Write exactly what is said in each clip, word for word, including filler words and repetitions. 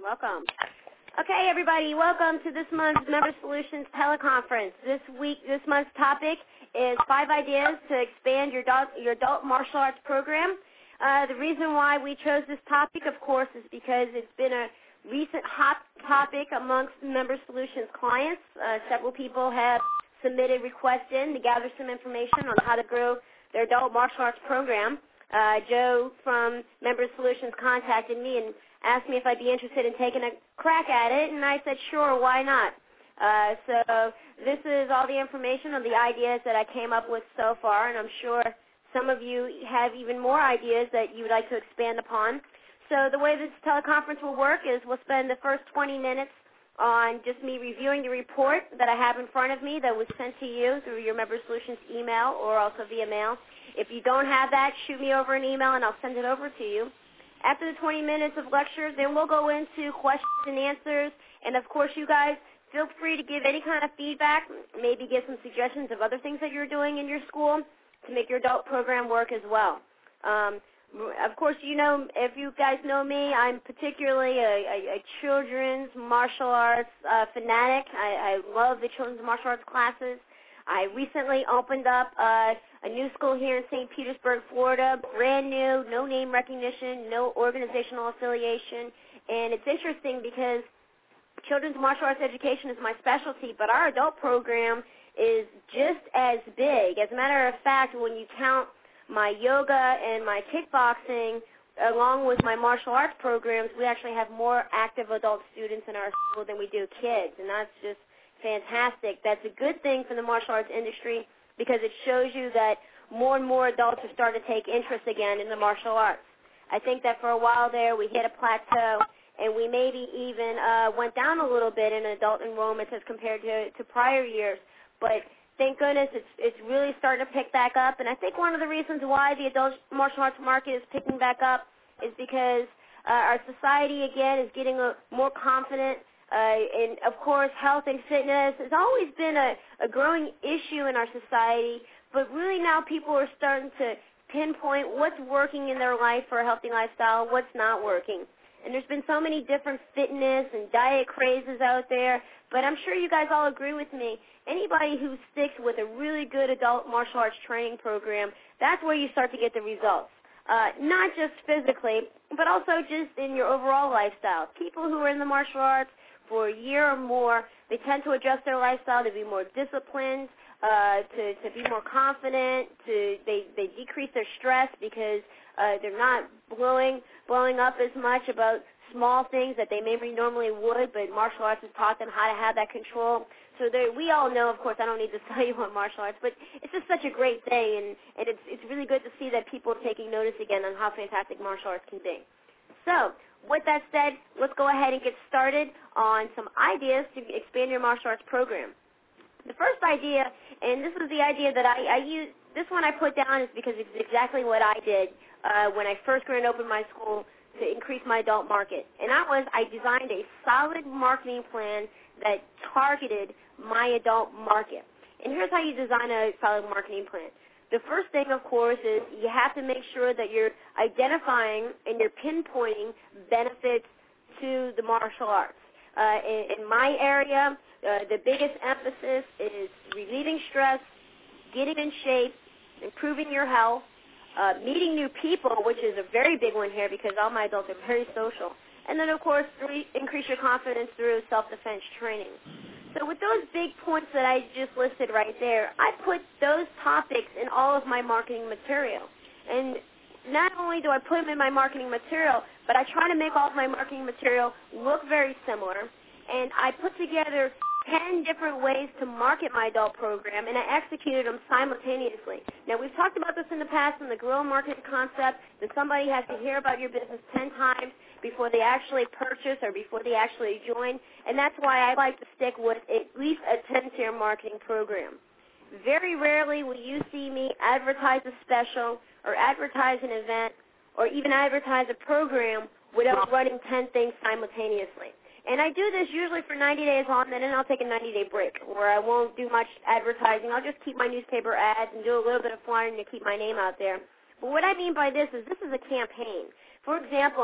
Welcome. Okay, everybody, welcome to this month's Member Solutions teleconference. This week, this month's topic is five ideas to expand your adult, your adult martial arts program. Uh, the reason why we chose this topic, of course, is because it's been a recent hot topic amongst Member Solutions clients. Uh, several people have submitted requests in to gather some information on how to grow their adult martial arts program. Uh, Joe from Member Solutions contacted me and asked me if I'd be interested in taking a crack at it, and I said, sure, why not? Uh, so this is all the information on the ideas that I came up with so far, and I'm sure some of you have even more ideas that you would like to expand upon. So the way this teleconference will work is we'll spend the first twenty minutes on just me reviewing the report that I have in front of me that was sent to you through your Member Solutions email or also via mail. If you don't have that, shoot me over an email and I'll send it over to you. After the twenty minutes of lecture, then we'll go into questions and answers. And, of course, you guys feel free to give any kind of feedback, maybe give some suggestions of other things that you're doing in your school to make your adult program work as well. Um, of course, you know, if you guys know me, I'm particularly a, a, a children's martial arts uh, fanatic. I, I love the children's martial arts classes. I recently opened up uh, a new school here in Saint Petersburg, Florida, brand new, no name recognition, no organizational affiliation. And it's interesting because children's martial arts education is my specialty, but our adult program is just as big. As a matter of fact, when you count my yoga and my kickboxing along with my martial arts programs, we actually have more active adult students in our school than we do kids, and that's just fantastic. That's a good thing for the martial arts industry because it shows you that more and more adults are starting to take interest again in the martial arts. I think that for a while there we hit a plateau and we maybe even uh, went down a little bit in adult enrollments as compared to, to prior years. But thank goodness it's, it's really starting to pick back up. And I think one of the reasons why the adult martial arts market is picking back up is because uh, our society, again, is getting a, more confident. Uh, and, of course, health and fitness has always been a, a growing issue in our society, but really now people are starting to pinpoint what's working in their life for a healthy lifestyle, what's not working. And there's been so many different fitness and diet crazes out there, but I'm sure you guys all agree with me. Anybody who sticks with a really good adult martial arts training program, that's where you start to get the results. Uh, not just physically, but also just in your overall lifestyle. People who are in the martial arts for a year or more, they tend to adjust their lifestyle to be more disciplined, uh, to, to be more confident, to they, they decrease their stress because uh, they're not blowing, blowing up as much about small things that they maybe normally would, but martial arts has taught them how to have that control. So we all know, of course, I don't need to tell you what martial arts, but it's just such a great thing, and, and it's, it's really good to see that people are taking notice again on how fantastic martial arts can be. So with that said, let's go ahead and get started on some ideas to expand your martial arts program. The first idea, and this is the idea that I, I use, this one I put down is because it's exactly what I did uh, when I first grand opened my school to increase my adult market. And that was I designed a solid marketing plan that targeted my adult market. And here's how you design a solid marketing plan. The first thing, of course, is you have to make sure that you're identifying and you're pinpointing benefits to the martial arts. Uh, in, in my area, uh, the biggest emphasis is relieving stress, getting in shape, improving your health, uh, meeting new people, which is a very big one here because all my adults are very social. And then, of course, re- increase your confidence through self-defense training. So with those big points that I just listed right there, I put those topics in all of my marketing material. And not only do I put them in my marketing material, but I try to make all of my marketing material look very similar. And I put together ten different ways to market my adult program, and I executed them simultaneously. Now, we've talked about this in the past in the guerrilla marketing concept, that somebody has to hear about your business ten times before they actually purchase or before they actually join, and that's why I like to stick with at least a ten-tier marketing program. Very rarely will you see me advertise a special or advertise an event or even advertise a program without running ten things simultaneously. And I do this usually for ninety days on, and then I'll take a ninety-day break where I won't do much advertising. I'll just keep my newspaper ads and do a little bit of flying to keep my name out there. But what I mean by this is this is a campaign. For example,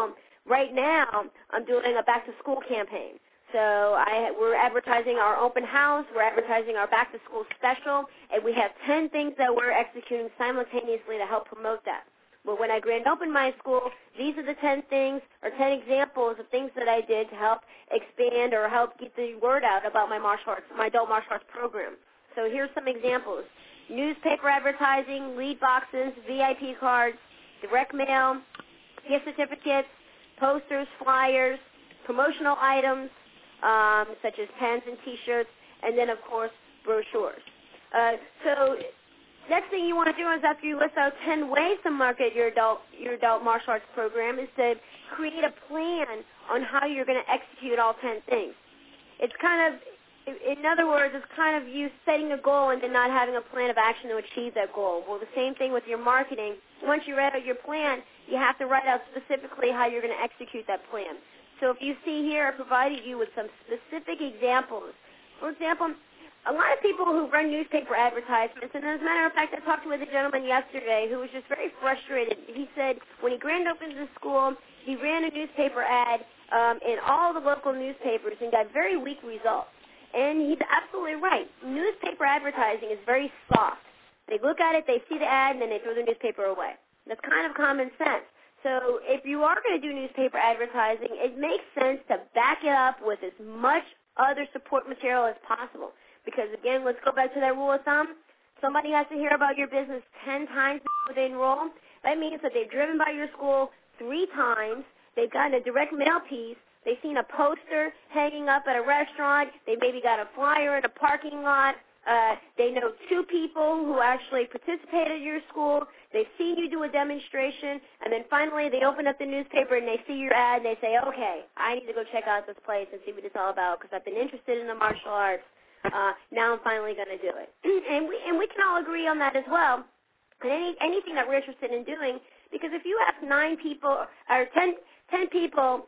Right now, I'm doing a back-to-school campaign. So I, we're advertising our open house, we're advertising our back-to-school special, and we have ten things that we're executing simultaneously to help promote that. But when I grand opened my school, these are the ten things or ten examples of things that I did to help expand or help get the word out about my martial arts, my adult martial arts program. So here's some examples. Newspaper advertising, lead boxes, V I P cards, direct mail, gift certificates, posters, flyers, promotional items, um, such as pens and T-shirts, and then, of course, brochures. Uh, so next thing you want to do is after you list out ten ways to market your adult, your adult martial arts program is to create a plan on how you're going to execute all ten things. It's kind of, in other words, it's kind of you setting a goal and then not having a plan of action to achieve that goal. Well, the same thing with your marketing. Once you write out your plan, you have to write out specifically how you're going to execute that plan. So if you see here, I provided you with some specific examples. For example, a lot of people who run newspaper advertisements, and as a matter of fact, I talked with a gentleman yesterday who was just very frustrated. He said when he grand opened the school, he ran a newspaper ad um, in all the local newspapers and got very weak results. And he's absolutely right. Newspaper advertising is very soft. They look at it, they see the ad, and then they throw the newspaper away. That's kind of common sense. So if you are going to do newspaper advertising, it makes sense to back it up with as much other support material as possible. Because, again, let's go back to that rule of thumb. Somebody has to hear about your business ten times before they enroll. That means that they've driven by your school three times. They've gotten a direct mail piece. They've seen a poster hanging up at a restaurant. They maybe got a flyer in a parking lot. Uh, they know two people who actually participated in your school. They've seen you do a demonstration. And then finally they open up the newspaper and they see your ad and they say, okay, I need to go check out this place and see what it's all about because I've been interested in the martial arts. Uh, now I'm finally going to do it. and we and we can all agree on that as well. And any, anything that we're interested in doing, because if you ask nine people or ten, ten people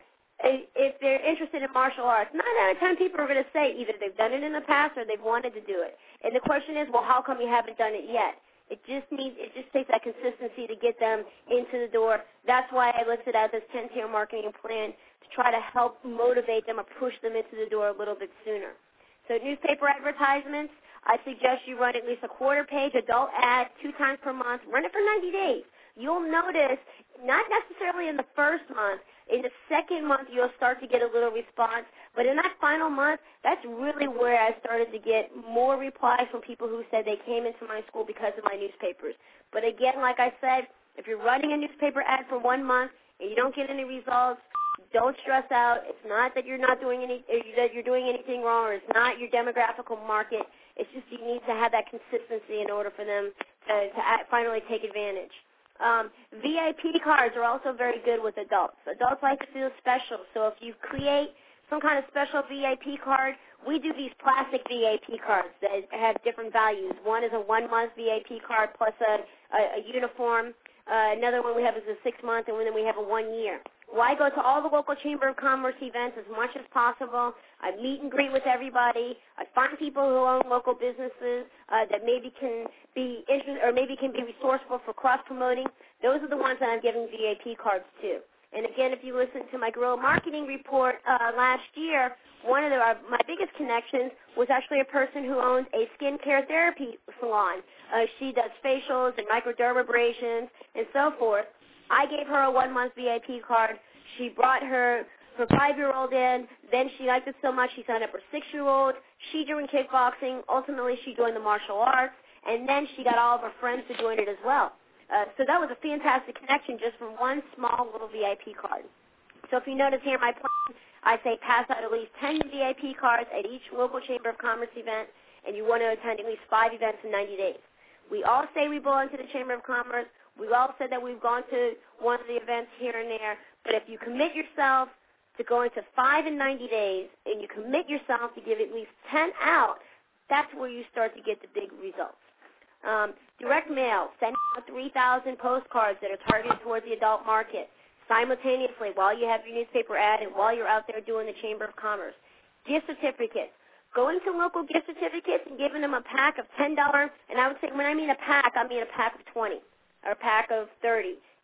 if they're interested in martial arts, nine out of ten people are going to say either they've done it in the past or they've wanted to do it. And the question is, well, how come you haven't done it yet? It just needs, it just takes that consistency to get them into the door. That's why I listed out this ten-tier marketing plan to try to help motivate them or push them into the door a little bit sooner. So newspaper advertisements, I suggest you run at least a quarter-page adult ad two times per month. Run it for ninety days. You'll notice, not necessarily in the first month, in the second month you'll start to get a little response, but in that final month, that's really where I started to get more replies from people who said they came into my school because of my newspapers. But again, like I said, if you're running a newspaper ad for one month and you don't get any results, don't stress out. It's not that you're not doing any, that you're doing anything wrong, or it's not your demographical market. It's just you need to have that consistency in order for them to, to finally take advantage. Um, V I P cards are also very good with adults. Adults like to feel special, so if you create some kind of special V I P card, we do these plastic V I P cards that have different values. One is a one-month V I P card plus a, a, a uniform. Uh, another one we have is a six-month, and then we have a one-year. Well, I go to all the local Chamber of Commerce events as much as possible. I meet and greet with everybody. I find people who own local businesses uh, that maybe can be interested or maybe can be resourceful for cross-promoting. Those are the ones that I'm giving V I P cards to. And again, if you listen to my Guerrilla Marketing Report uh, last year, one of the, uh, my biggest connections was actually a person who owns a skincare therapy salon. Uh, she does facials and microdermabrasions and so forth. I gave her a one-month V I P card. She brought her her five-year-old in. Then she liked it so much she signed up her six-year-old. She joined kickboxing. Ultimately, she joined the martial arts. And then she got all of her friends to join it as well. Uh, so that was a fantastic connection just from one small little V I P card. So if you notice here, my plan, I say pass out at least ten V I P cards at each local Chamber of Commerce event, and you want to attend at least five events in ninety days. We all say we belong to the Chamber of Commerce. We've all said that we've gone to one of the events here and there. But if you commit yourself to going to five in ninety days, and you commit yourself to give at least ten out, that's where you start to get the big results. Um, direct mail, send out three thousand postcards that are targeted towards the adult market simultaneously while you have your newspaper ad and while you're out there doing the Chamber of Commerce. Gift certificates. Going to local gift certificates and giving them a pack of ten dollars, and I would say when I mean a pack, I mean a pack of twenty or a pack of thirty.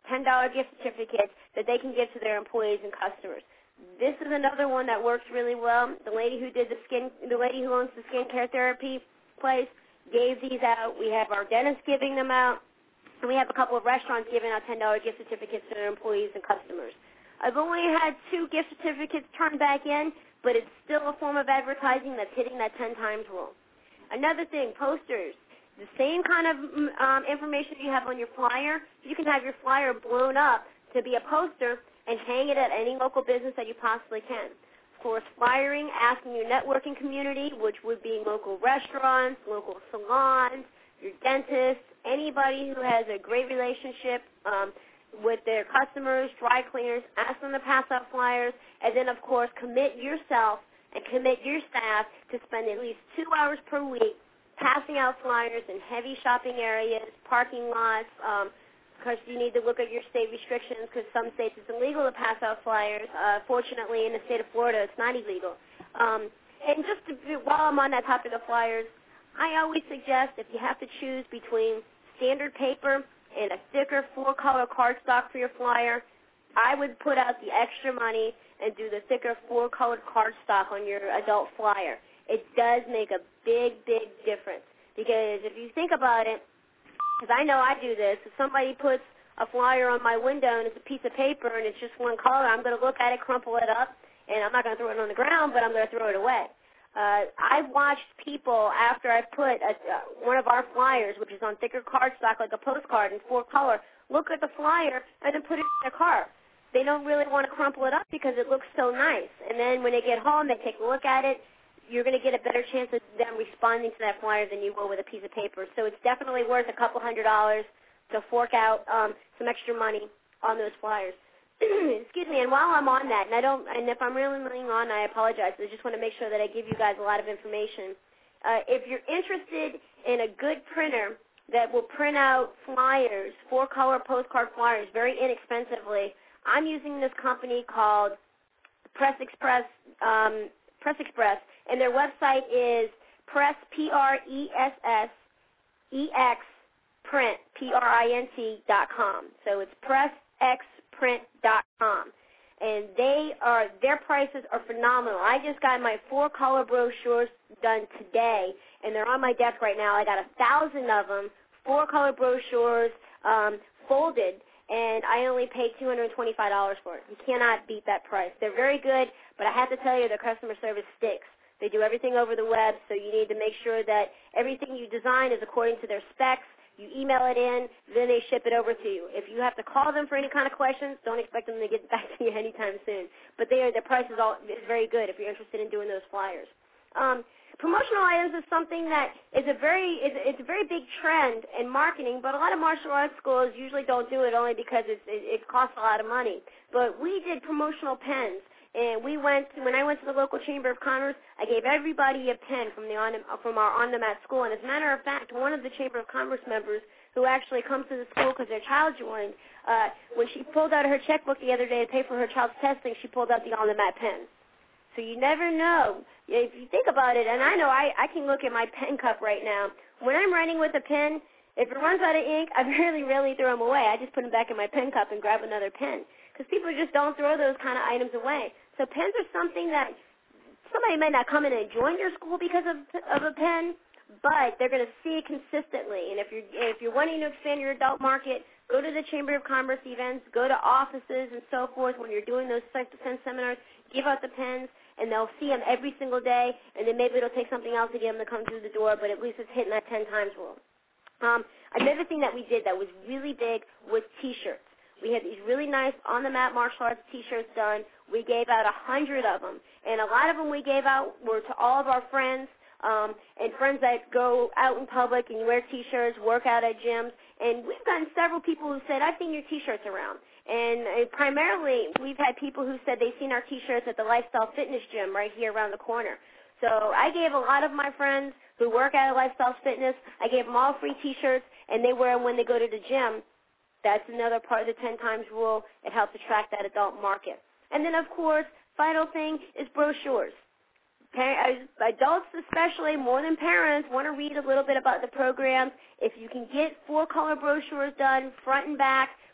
ten dollar gift certificates that they can give to their employees and customers. This is another one that works really well. The lady who did the skin, the lady who owns the skincare therapy place gave these out. We have our dentists giving them out, and we have a couple of restaurants giving out ten dollar gift certificates to their employees and customers. I've only had two gift certificates turned back in, but it's still a form of advertising that's hitting that ten times rule. Another thing, posters. The same kind of um, information you have on your flyer, you can have your flyer blown up to be a poster and hang it at any local business that you possibly can. Of course, flyering, asking your networking community, which would be local restaurants, local salons, your dentists, anybody who has a great relationship um, with their customers, dry cleaners, ask them to pass out flyers, and then, of course, commit yourself and commit your staff to spend at least two hours per week passing out flyers in heavy shopping areas, parking lots, um, because you need to look at your state restrictions because some states it's illegal to pass out flyers. Uh, fortunately, in the state of Florida, it's not illegal. Um, and just to, while I'm on that topic of flyers, I always suggest if you have to choose between standard paper and a thicker four-color cardstock for your flyer, I would put out the extra money and do the thicker four-colored cardstock on your adult flyer. It does make a big, big difference because if you think about it, because I know I do this, if somebody puts a flyer on my window and it's a piece of paper and it's just one color, I'm going to look at it, crumple it up, and I'm not going to throw it on the ground, but I'm going to throw it away. Uh, I've watched people, after I put a, uh, one of our flyers, which is on thicker cardstock like a postcard in four color, look at the flyer and then put it in their car. They don't really want to crumple it up because it looks so nice. And then when they get home, they take a look at it. You're going to get a better chance of them responding to that flyer than you will with a piece of paper. So it's definitely worth a couple hundred dollars to fork out um, some extra money on those flyers. Excuse me. And while I'm on that, and I don't, and if I'm rambling on, I apologize. I just want to make sure that I give you guys a lot of information. Uh, if you're interested in a good printer that will print out flyers, four-color postcard flyers, very inexpensively, I'm using this company called Press Express. Um, Press Express, and their website is press, P R E S S E X, print, P R I N T, dot com. So it's press x print dot com. And they are, their prices are phenomenal. I just got my four-color brochures done today, and they're on my desk right now. I got a thousand of them, four-color brochures, um, folded, and I only paid two hundred twenty-five dollars for it. You cannot beat that price. They're very good, but I have to tell you, their customer service sticks. They do everything over the web, so you need to make sure that everything you design is according to their specs. You email it in, then they ship it over to you. If you have to call them for any kind of questions, don't expect them to get back to you anytime soon. But they are, their price is, all, is very good if you're interested in doing those flyers. Um, promotional items is something that is a very is, it's a very big trend in marketing, but a lot of martial arts schools usually don't do it only because it's, it, it costs a lot of money. But we did promotional pens. And we went to, when I went to the local Chamber of Commerce, I gave everybody a pen from the on, from our on the mat school. And as a matter of fact, one of the Chamber of Commerce members who actually comes to the school because their child joined, uh, when she pulled out her checkbook the other day to pay for her child's testing, she pulled out the on the mat pen. So you never know. If you think about it, and I know I, I can look at my pen cup right now. When I'm writing with a pen, if it runs out of ink, I really, really throw them away. I just put them back in my pen cup and grab another pen. Because people just don't throw those kind of items away. So pens are something that somebody might not come in and join your school because of of a pen, but they're going to see it consistently. And if you're if you're wanting to expand your adult market, go to the Chamber of Commerce events, go to offices and so forth. When you're doing those self-defense seminars, give out the pens, and they'll see them every single day. And then maybe it'll take something else to get them to come through the door, but at least it's hitting that ten times rule. Um, another thing that we did that was really big was T-shirts. We had these really nice on-the-mat martial arts T-shirts done. We gave out a hundred of them, and a lot of them we gave out were to all of our friends um, and friends that go out in public and you wear T-shirts, work out at gyms. And we've gotten several people who said, "I've seen your T-shirts around." And uh, primarily, we've had people who said they've seen our T-shirts at the Lifestyle Fitness Gym right here around the corner. So I gave a lot of my friends who work out at Lifestyle Fitness, I gave them all free T-shirts, and they wear them when they go to the gym. That's another part of the ten times rule. It helps attract that adult market. And then, of course, final thing is brochures. Adults especially, more than parents, want to read a little bit about the programs. If you can get four-color brochures done, front and back,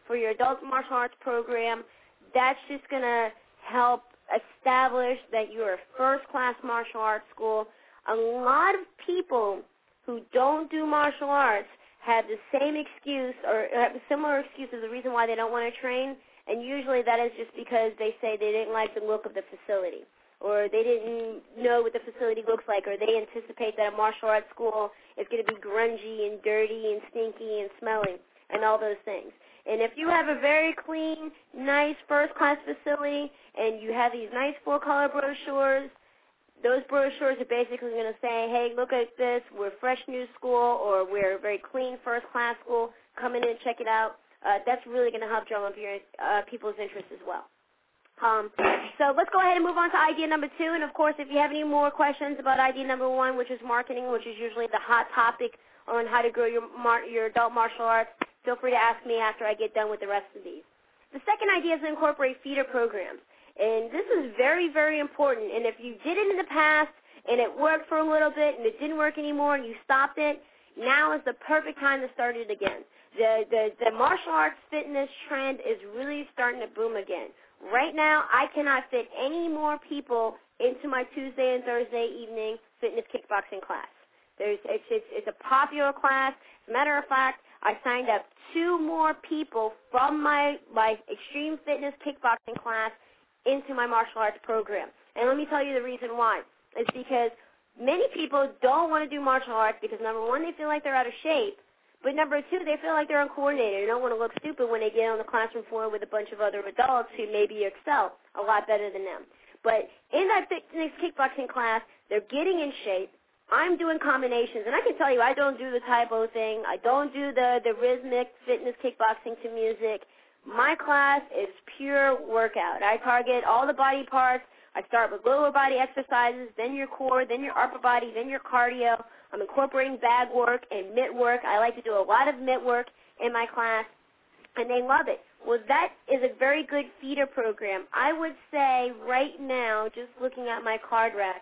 for your adult martial arts program. That's just going to help establish that you're a first-class martial arts school. A lot of people who don't do martial arts have the same excuse or have a similar excuse as the reason why they don't want to train, and usually that is just because they say they didn't like the look of the facility, or they didn't know what the facility looks like, or they anticipate that a martial arts school is going to be grungy and dirty and stinky and smelly and all those things. And if you have a very clean, nice first-class facility and you have these nice full-color brochures, those brochures are basically going to say, hey, look at this, we're a fresh new school, or we're a very clean first-class school, come in and check it out. Uh, that's really going to help drum up your, uh, people's interest as well. Um, so let's go ahead and move on to idea number two. And, of course, if you have any more questions about idea number one, which is marketing, which is usually the hot topic on how to grow your, mar- your adult martial arts, feel free to ask me after I get done with the rest of these. The second idea is to incorporate feeder programs. And this is very, very important. And if you did it in the past and it worked for a little bit and it didn't work anymore and you stopped it, now is the perfect time to start it again. The, the, the martial arts fitness trend is really starting to boom again. Right now, I cannot fit any more people into my Tuesday and Thursday evening fitness kickboxing class. There's, it's, it's, it's a popular class. As a matter of fact, I signed up two more people from my, my extreme fitness kickboxing class into my martial arts program. And let me tell you the reason why. It's because many people don't want to do martial arts because, number one, they feel like they're out of shape. But number two, they feel like they're uncoordinated. They don't want to look stupid when they get on the classroom floor with a bunch of other adults who maybe excel a lot better than them. But in that fitness kickboxing class, they're getting in shape. I'm doing combinations, and I can tell you I don't do the Taebo thing. I don't do the, the rhythmic fitness kickboxing to music. My class is pure workout. I target all the body parts. I start with lower body exercises, then your core, then your upper body, then your cardio. I'm incorporating bag work and mitt work. I like to do a lot of mitt work in my class, and they love it. Well, that is a very good feeder program. I would say right now, just looking at my card rack,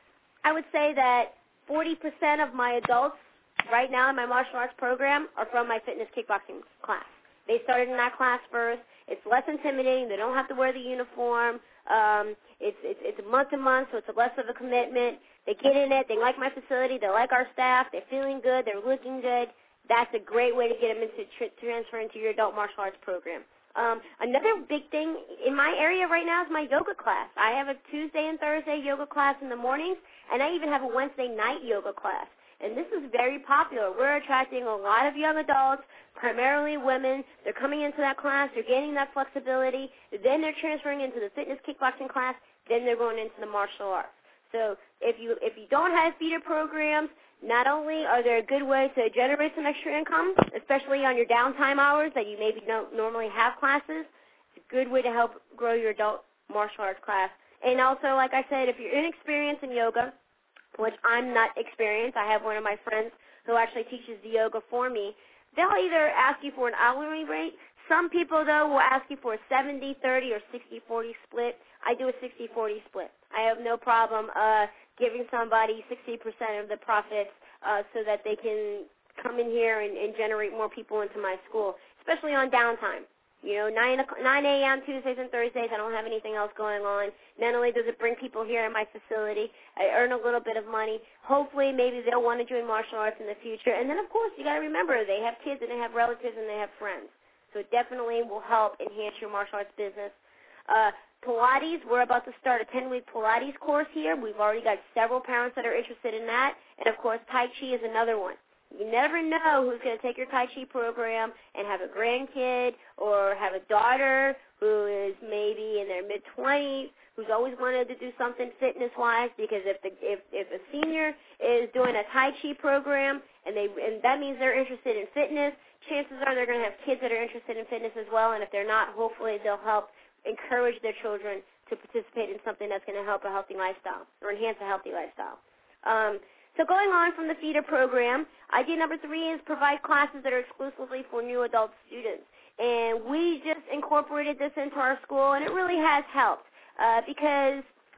I would say that forty percent of my adults right now in my martial arts program are from my fitness kickboxing class. They started in that class first. It's less intimidating. They don't have to wear the uniform. Um, it's, it's, it's a month to month, so it's a less of a commitment. They get in it. They like my facility. They like our staff. They're feeling good. They're looking good. That's a great way to get them into tr- transfer into your adult martial arts program. Um, another big thing in my area right now is my yoga class. I have a Tuesday and Thursday yoga class in the mornings, and I even have a Wednesday night yoga class. And this is very popular. We're attracting a lot of young adults, primarily women. They're coming into that class. They're gaining that flexibility. Then they're transferring into the fitness kickboxing class. Then they're going into the martial arts. So if you if you don't have feeder programs, not only are they a good way to generate some extra income, especially on your downtime hours that you maybe don't normally have classes, it's a good way to help grow your adult martial arts class. And also, like I said, if you're inexperienced in yoga, which I'm not experienced, I have one of my friends who actually teaches the yoga for me, they'll either ask you for an hourly rate. Some people, though, will ask you for a seventy thirty or sixty forty split. I do a sixty forty split. I have no problem uh, giving somebody sixty percent of the profits uh, so that they can come in here and, and generate more people into my school, especially on downtime. You know, nine a.m. Tuesdays and Thursdays, I don't have anything else going on. Not only does it bring people here in my facility, I earn a little bit of money. Hopefully, maybe they'll want to join martial arts in the future. And then, of course, you got to remember, they have kids and they have relatives and they have friends. So it definitely will help enhance your martial arts business. Uh, Pilates, we're about to start a ten-week Pilates course here. We've already got several parents that are interested in that. And, of course, Tai Chi is another one. You never know who's going to take your Tai Chi program and have a grandkid or have a daughter who is maybe in their mid-twenties who's always wanted to do something fitness-wise, because if the if, if a senior is doing a Tai Chi program and they and that means they're interested in fitness, chances are they're going to have kids that are interested in fitness as well, and if they're not, hopefully they'll help encourage their children to participate in something that's going to help a healthy lifestyle or enhance a healthy lifestyle. Um, So going on from the feeder program, idea number three is provide classes that are exclusively for new adult students. And we just incorporated this into our school, and it really has helped uh, because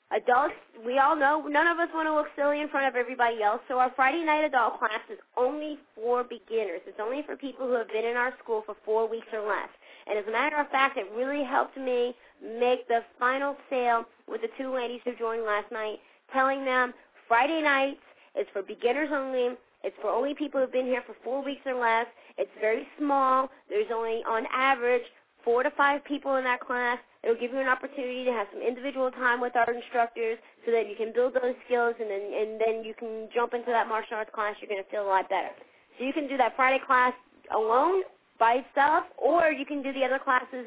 Adults, we all know, none of us want to look silly in front of everybody else, so our Friday night adult class is only for beginners. It's only for people who have been in our school for four weeks or less. And as a matter of fact, it really helped me make the final sale with the two ladies who joined last night, telling them Friday nights is for beginners only. It's for only people who have been here for four weeks or less. It's very small. There's only, on average, four to five people in that class. It'll give you an opportunity to have some individual time with our instructors so that you can build those skills, and then and then you can jump into that martial arts class. You're going to feel a lot better. So you can do that Friday class alone by itself, or you can do the other classes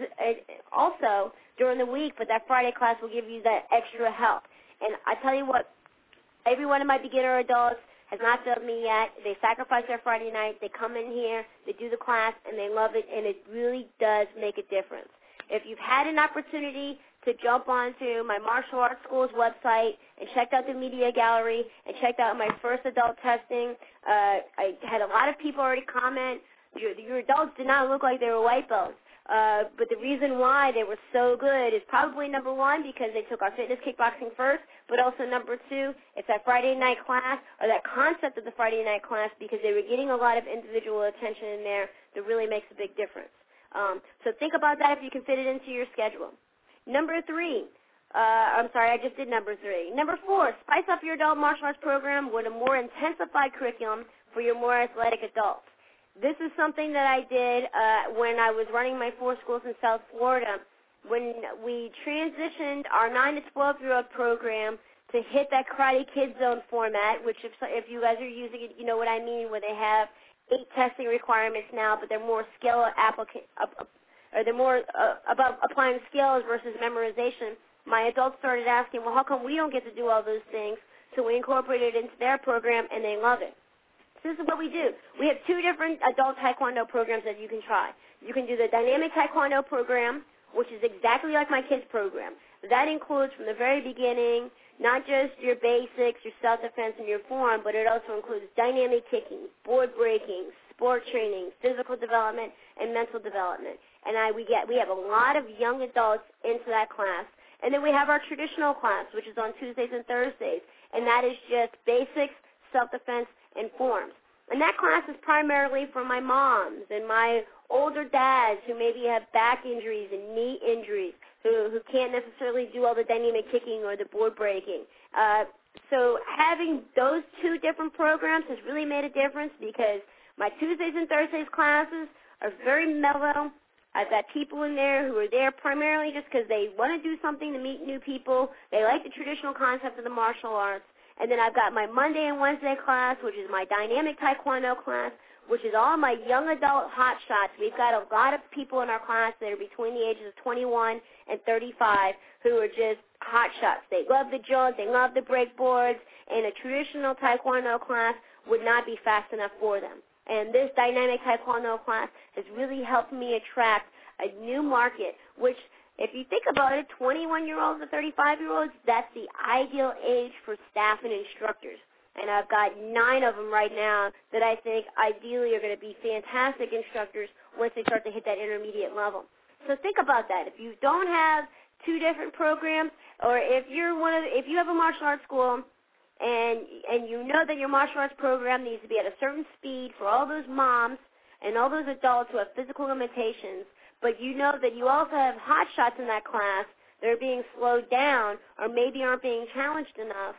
also during the week, but that Friday class will give you that extra help. And I tell you what, every one of my beginner adults has not failed me yet. They sacrifice their Friday night. They come in here, they do the class, and they love it, and it really does make a difference. If you've had an opportunity to jump onto my martial arts school's website and checked out the media gallery and checked out my first adult testing, uh, I had a lot of people already comment, your, your adults did not look like they were white belts. Uh, but the reason why they were so good is probably, number one, because they took our fitness kickboxing first, but also number two, it's that Friday night class, or that concept of the Friday night class, because they were getting a lot of individual attention in there that really makes a big difference. Um, so think about that if you can fit it into your schedule. Number three, uh, I'm sorry, I just did number three. Number four, spice up your adult martial arts program with a more intensified curriculum for your more athletic adults. This is something that I did uh, when I was running my four schools in South Florida. When we transitioned our nine to twelve-year-old program to hit that Karate Kid Zone format, which if, if you guys are using it, you know what I mean, where they have eight testing requirements now, but they're more skill applica- uh, or they're more uh, about applying skills versus memorization. My adults started asking, well, how come we don't get to do all those things? So we incorporated it into their program, and they love it. So this is what we do. We have two different adult taekwondo programs that you can try. You can do the dynamic taekwondo program, which is exactly like my kids' program. That includes from the very beginning not just your basics, your self-defense, and your form, but it also includes dynamic kicking, board breaking, sport training, physical development, and mental development. And I, we, get, we have a lot of young adults into that class. And then we have our traditional class, which is on Tuesdays and Thursdays, and that is just basics, self-defense, and forms. And that class is primarily for my moms and my older dads who maybe have back injuries and knee injuries, who, who can't necessarily do all the dynamic kicking or the board breaking. Uh, so having those two different programs has really made a difference, because my Tuesdays and Thursdays classes are very mellow. I've got people in there who are there primarily just because they want to do something to meet new people. They like the traditional concept of the martial arts. And then I've got my Monday and Wednesday class, which is my dynamic taekwondo class, which is all my young adult hot shots. We've got a lot of people in our class that are between the ages of twenty-one and thirty-five who are just hot shots. They love the jump, they love the breakboards, and a traditional taekwondo class would not be fast enough for them. And this dynamic taekwondo class has really helped me attract a new market, which, if you think about it, twenty-one-year-olds to thirty-five-year-olds, that's the ideal age for staff and instructors. And I've got nine of them right now that I think ideally are going to be fantastic instructors once they start to hit that intermediate level. So think about that. If you don't have two different programs, or if you're one of, if you have a martial arts school and and you know that your martial arts program needs to be at a certain speed for all those moms and all those adults who have physical limitations, but you know that you also have hot shots in that class that are being slowed down or maybe aren't being challenged enough,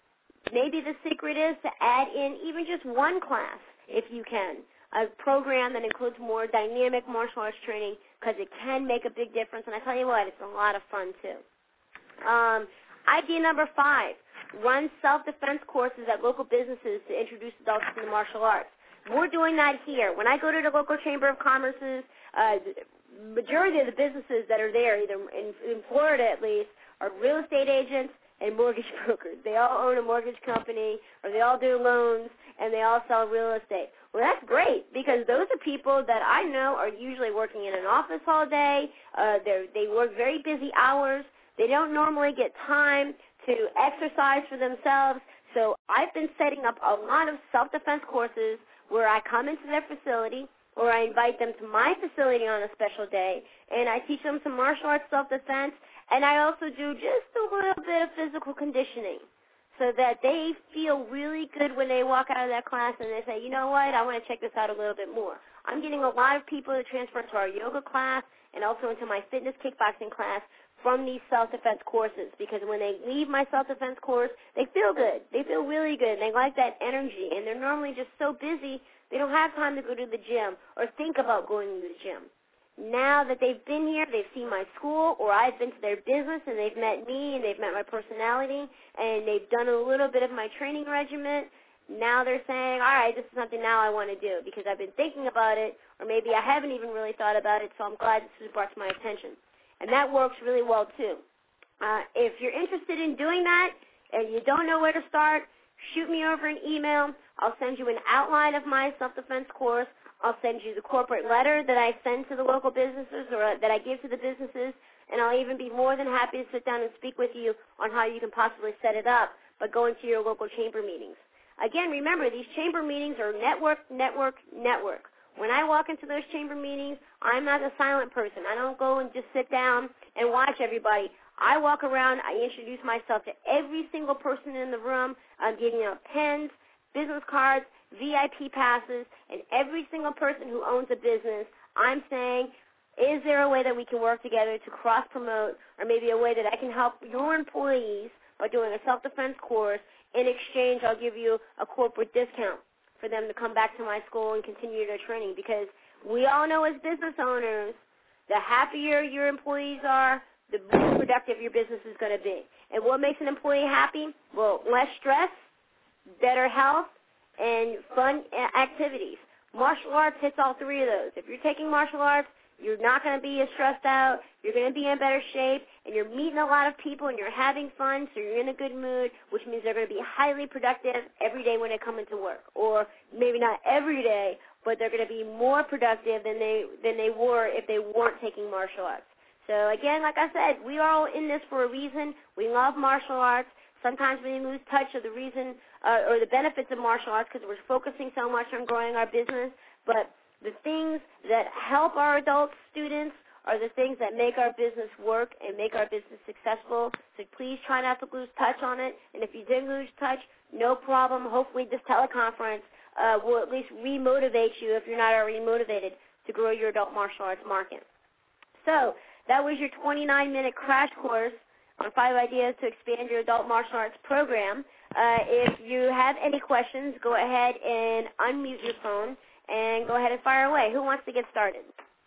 maybe the secret is to add in even just one class, if you can, a program that includes more dynamic martial arts training, because it can make a big difference. And I tell you what, it's a lot of fun, too. Um, idea number five, run self-defense courses at local businesses to introduce adults to the martial arts. We're doing that here. When I go to the local Chamber of Commerce's, uh, majority of the businesses that are there, either in, in Florida at least, are real estate agents and mortgage brokers. They all own a mortgage company, or they all do loans, and they all sell real estate. Well, that's great, because those are people that I know are usually working in an office all day. Uh, they they work very busy hours. They don't normally get time to exercise for themselves. So I've been setting up a lot of self-defense courses where I come into their facility, or I invite them to my facility on a special day, and I teach them some martial arts self-defense And I also do just a little bit of physical conditioning so that they feel really good when they walk out of that class and they say, you know what, I want to check this out a little bit more. I'm getting a lot of people to transfer to our yoga class and also into my fitness kickboxing class from these self-defense courses, because when they leave my self-defense course, they feel good. They feel really good. They like that energy, and they're normally just so busy they don't have time to go to the gym or think about going to the gym. Now that they've been here, they've seen my school, or I've been to their business, and they've met me, and they've met my personality, and they've done a little bit of my training regimen, now they're saying, all right, this is something now I want to do because I've been thinking about it, or maybe I haven't even really thought about it, so I'm glad this was brought to my attention. And that works really well, too. Uh, if you're interested in doing that and you don't know where to start, shoot me over an email. I'll send you an outline of my self-defense course. I'll send you the corporate letter that I send to the local businesses or uh, that I give to the businesses, and I'll even be more than happy to sit down and speak with you on how you can possibly set it up by going to your local chamber meetings. Again, remember, these chamber meetings are network, network, network. When I walk into those chamber meetings, I'm not a silent person. I don't go and just sit down and watch everybody. I walk around. I introduce myself to every single person in the room. I'm giving out pens, business cards, V I P passes, and every single person who owns a business, I'm saying, is there a way that we can work together to cross-promote, or maybe a way that I can help your employees by doing a self-defense course? In exchange, I'll give you a corporate discount for them to come back to my school and continue their training, because we all know as business owners, the happier your employees are, the more productive your business is going to be. And what makes an employee happy? Well, less stress, better health, and fun activities. Martial arts hits all three of those. If you're taking martial arts, you're not going to be as stressed out, you're going to be in better shape, and you're meeting a lot of people, and you're having fun, so you're in a good mood, which means they're going to be highly productive every day when they come into work. Or maybe not every day, but they're going to be more productive than they than they were if they weren't taking martial arts. So, again, like I said, we are all in this for a reason. We love martial arts. Sometimes we lose touch of the reason uh, or the benefits of martial arts because we're focusing so much on growing our business, but the things that help our adult students are the things that make our business work and make our business successful. So please try not to lose touch on it. And if you did lose touch, no problem. Hopefully this teleconference uh, will at least re-motivate you if you're not already motivated to grow your adult martial arts market. So that was your twenty-nine minute crash course on five ideas to expand your adult martial arts program. Uh, if you have any questions, go ahead and unmute your phone and go ahead and fire away. Who wants to get started?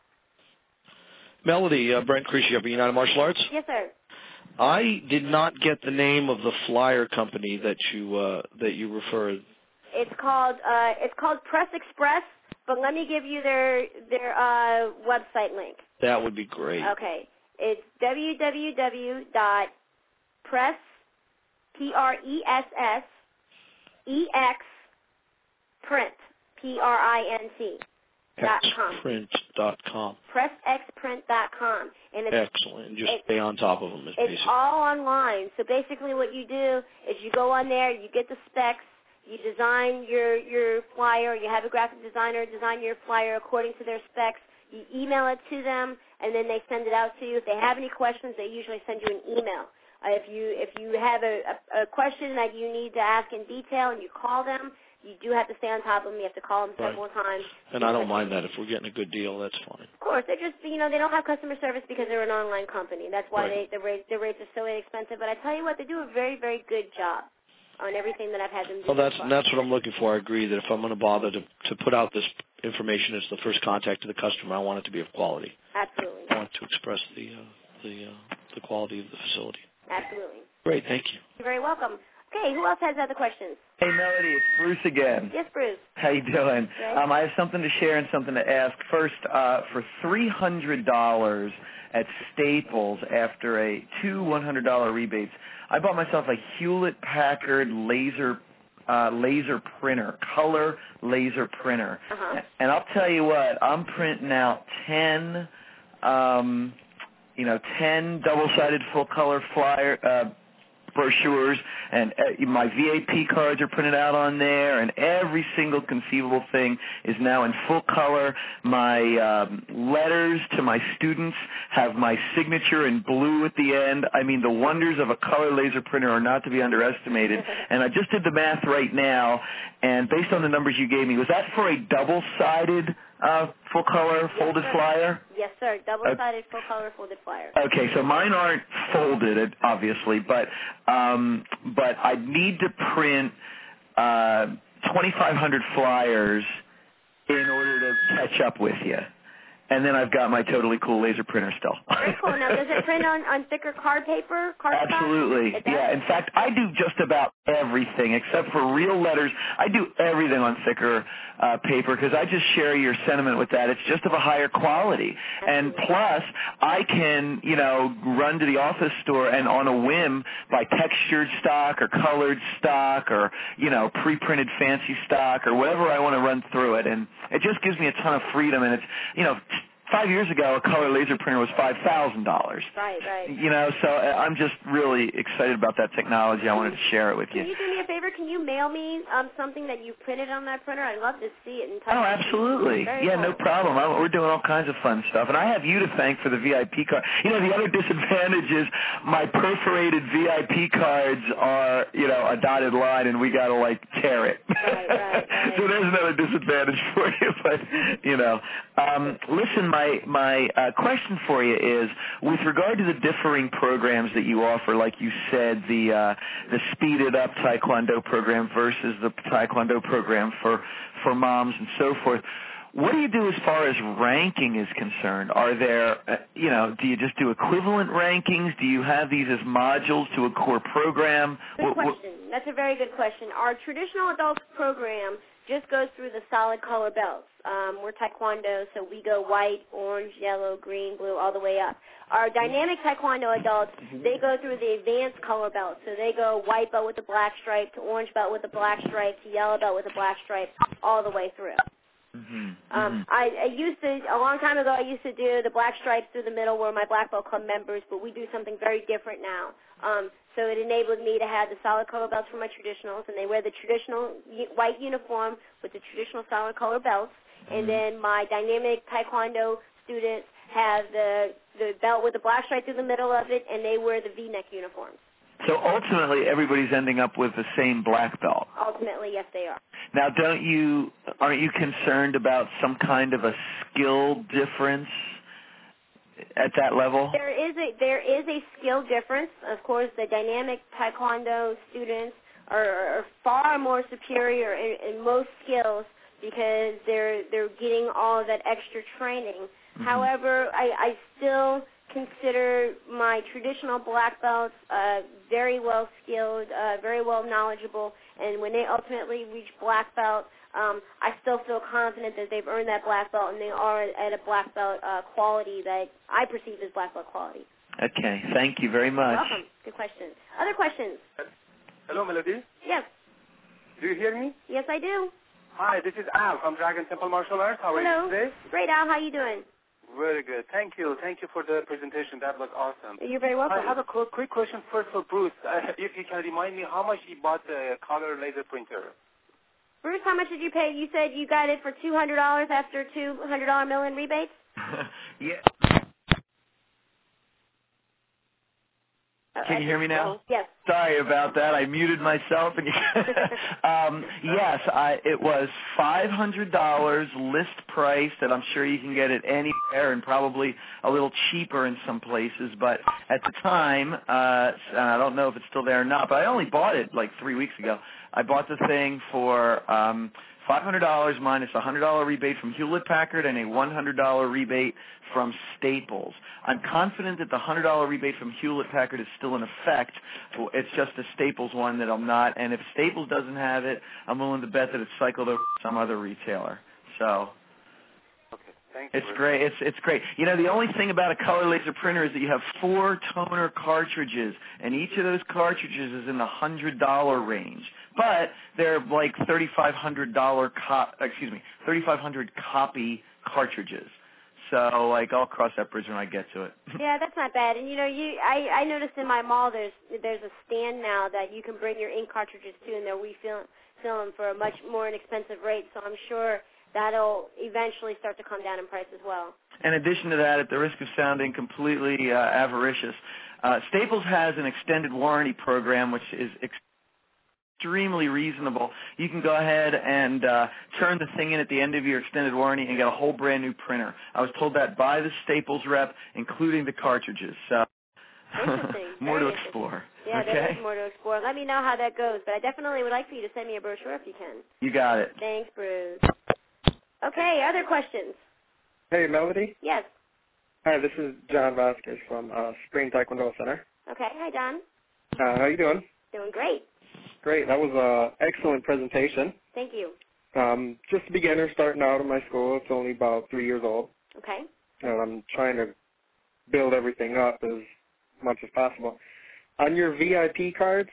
Melody, uh, Brent Creasy of United Martial Arts. Yes, sir. I did not get the name of the flyer company that you uh, that you referred. It's called uh, it's called Press Express, but let me give you their their uh, website link. That would be great. Okay, it's w w w dot press p r e s s e x print p r i n t dot com. Print dot com. press x print dot com. And it's, excellent. Just it's, stay on top of them. It's basic. all online. So basically what you do is you go on there, you get the specs, you design your, your flyer, you have a graphic designer design your flyer according to their specs, you email it to them, and then they send it out to you. If they have any questions, they usually send you an email. Uh, if you if you have a, a, a question that you need to ask in detail and you call them, you do have to stay on top of them. You have to call them several right. times. And I don't mind that. If we're getting a good deal, that's fine. Of course, they're just, you know, they don't have customer service because they're an online company. That's why right. they, the, rate, the rates are so inexpensive. But I tell you what, they do a very, very good job on everything that I've had them do. Well, that's so far. that's what I'm looking for. I agree that if I'm going to bother to to put out this information as the first contact to the customer, I want it to be of quality. Absolutely. I want to express the uh, the uh, the quality of the facility. Absolutely. Great, thank you. You're very welcome. Okay, who else has other questions? Hey, Melody, it's Bruce again. Yes, Bruce. How you doing? Good. Um, I have something to share and something to ask. First, uh, for three hundred dollars at Staples after a two one hundred dollar rebates, I bought myself a Hewlett-Packard laser uh, laser printer, color laser printer. Uh-huh. And I'll tell you what, I'm printing out ten, um, you know, ten double-sided full-color flyer uh brochures, and uh, my V I P cards are printed out on there, and every single conceivable thing is now in full color. My um, letters to my students have my signature in blue at the end. I mean, the wonders of a color laser printer are not to be underestimated. And I just did the math right now, and based on the numbers you gave me, was that for a double-sided uh, full-color folded yes, flyer? Yes, sir. Double-sided uh, full-color folded flyer. Okay, so mine aren't folded, obviously, but um, but I need to print uh, twenty-five hundred flyers in order to catch up with you. And then I've got my totally cool laser printer still. Very cool. Now, does it print on, on thicker card paper? Card Absolutely. Yeah. In fact, I do just about everything except for real letters. I do everything on thicker uh, paper because I just share your sentiment with that. It's just of a higher quality. Absolutely. And plus, I can, you know, run to the office store and on a whim buy textured stock or colored stock or, you know, pre-printed fancy stock or whatever I want to run through it. And it just gives me a ton of freedom. And it's, you know, Five years ago, a color laser printer was five thousand dollars. Right, right. You know, so I'm just really excited about that technology. I wanted to share it with you. Can you do me a favor? Can you mail me um, something that you printed on that printer? I'd love to see it and touch Oh, it. absolutely. Very yeah, cool. no problem. I, we're doing all kinds of fun stuff. And I have you to thank for the V I P card. You know, the other disadvantage is my perforated V I P cards are, you know, a dotted line, and we got to, like, tear it. Right, right, right. So there's another disadvantage for you. But, you know, um, listen, my, my uh, question for you is, with regard to the differing programs that you offer, like you said, the uh, the speeded up Taekwondo program versus the Taekwondo program for, for moms and so forth, what do you do as far as ranking is concerned? Are there, uh, you know, do you just do equivalent rankings? Do you have these as modules to a core program? Good what, question. What? That's a very good question. Our traditional adult program just goes through the solid color belts. Um, we're Taekwondo, so we go white, orange, yellow, green, blue, all the way up. Our dynamic Taekwondo adults, they go through the advanced color belt. So they go white belt with the black stripe to orange belt with the black stripe to yellow belt with the black stripe all the way through. Mm-hmm. Um, I, I used to, a long time ago, I used to do the black stripes through the middle where my Black Belt Club members, but we do something very different now. Um, so it enabled me to have the solid color belts for my traditionals, and they wear the traditional u- white uniform with the traditional solid color belts. Mm-hmm. And then my dynamic Taekwondo students have the, the belt with the black stripe through the middle of it, and they wear the V-neck uniforms. So ultimately, everybody's ending up with the same black belt. Ultimately, yes, they are. Now, don't you aren't you concerned about some kind of a skill difference at that level? There is a there is a skill difference. Of course, the dynamic Taekwondo students are, are far more superior in, in most skills because they're they're getting all of that extra training. Mm-hmm. However, I, I still consider my traditional black belts uh, very well skilled, uh, very well knowledgeable, and when they ultimately reach black belt, um, I still feel confident that they've earned that black belt and they are at a black belt uh, quality that I perceive as black belt quality. Okay, thank you very much. You're welcome. Good question. Other questions? Hello, Melody. Yes. Do you hear me? Yes, I do. Hi, this is Al from Dragon Temple Martial Arts. How are Hello. you today? Great, Al. How you doing? Very good. Thank you. Thank you for the presentation. That was awesome. You're very welcome. I have a quick, quick question first for Bruce. Uh, if you can remind me how much he bought the color laser printer. Bruce, how much did you pay? You said you got it for two hundred dollars after two hundred dollars million rebates? Yeah. Can you hear me now? Yes. Sorry about that. I muted myself. And you um, yes, I, it was five hundred dollars list price that I'm sure you can get it anywhere and probably a little cheaper in some places. But at the time, uh, I don't know if it's still there or not, but I only bought it like three weeks ago. I bought the thing for um, five hundred dollars minus a one hundred dollars rebate from Hewlett-Packard and a one hundred dollars rebate from Staples. I'm confident that the one hundred dollars rebate from Hewlett-Packard is still in effect. It's just a Staples one that I'm not. And if Staples doesn't have it, I'm willing to bet that it's cycled over to some other retailer. So okay, thank you. it's great. It's it's great. You know, the only thing about a color laser printer is that you have four toner cartridges, and each of those cartridges is in the one hundred dollars range. But they're like thirty-five hundred dollars co- excuse me, thirty-five hundred copy cartridges. So, like, I'll cross that bridge when I get to it. Yeah, that's not bad. And, you know, you I, I noticed in my mall there's there's a stand now that you can bring your ink cartridges to, and they're refilling them for a much more inexpensive rate. So I'm sure that'll eventually start to come down in price as well. In addition to that, at the risk of sounding completely uh, avaricious, uh, Staples has an extended warranty program, which is extremely reasonable. You can go ahead and uh, turn the thing in at the end of your extended warranty and get a whole brand new printer. I was told that by the Staples rep, including the cartridges. So more to explore. Yeah, okay? there is more to explore. Let me know how that goes, but I definitely would like for you to send me a brochure if you can. You got it. Thanks, Bruce. Okay, other questions? Hey, Melody. Yes. Hi, this is John Vasquez from uh, Spring Taekwondo Center. Okay, hi, John. Uh, how you doing? Doing great. Great. That was an excellent presentation. Thank you. Um, just a beginner starting out in my school. It's only about three years old. Okay. And I'm trying to build everything up as much as possible. On your V I P cards,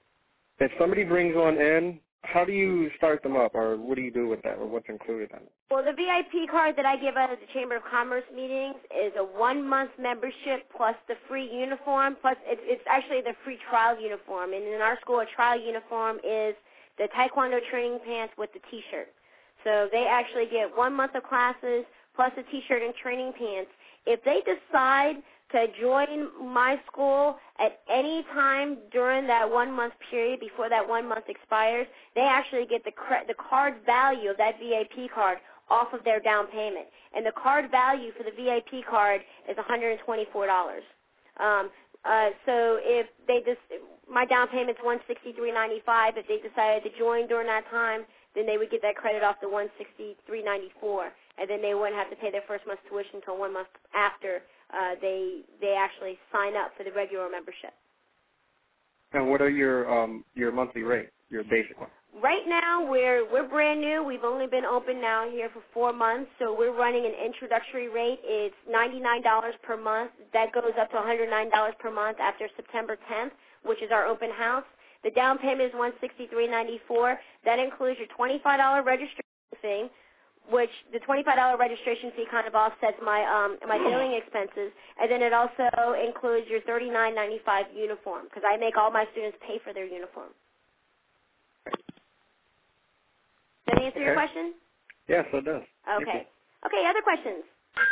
if somebody brings one in, how do you start them up, or what do you do with that, or what's included in it? Well, the V I P card that I give out at the Chamber of Commerce meetings is a one-month membership plus the free uniform, plus it's, it's actually the free trial uniform. And in our school, a trial uniform is the Taekwondo training pants with the T-shirt. So they actually get one month of classes plus a T-shirt and training pants. If they decide to join my school at any time during that one-month period before that one month expires, they actually get the cre- the card value of that V I P card off of their down payment. And the card value for the V I P card is one hundred twenty-four dollars. Um, uh, so if they just, my down payment's one hundred sixty-three ninety-five. If they decided to join during that time, then they would get that credit off the one hundred sixty-three ninety-four, and then they wouldn't have to pay their first month's tuition until one month after uh, they they actually sign up for the regular membership. And what are your um, your monthly rate, your basic one? Right now, we're we're brand new. We've only been open now here for four months, so we're running an introductory rate. It's ninety-nine dollars per month. That goes up to one hundred nine dollars per month after September tenth, which is our open house. The down payment is one hundred sixty-three ninety-four. That includes your twenty-five dollars registration fee, which the twenty-five dollars registration fee kind of offsets my um, my billing expenses, and then it also includes your thirty-nine ninety-five uniform, because I make all my students pay for their uniform. Does that answer okay. your question? Yes, it does. Okay. Okay, other questions?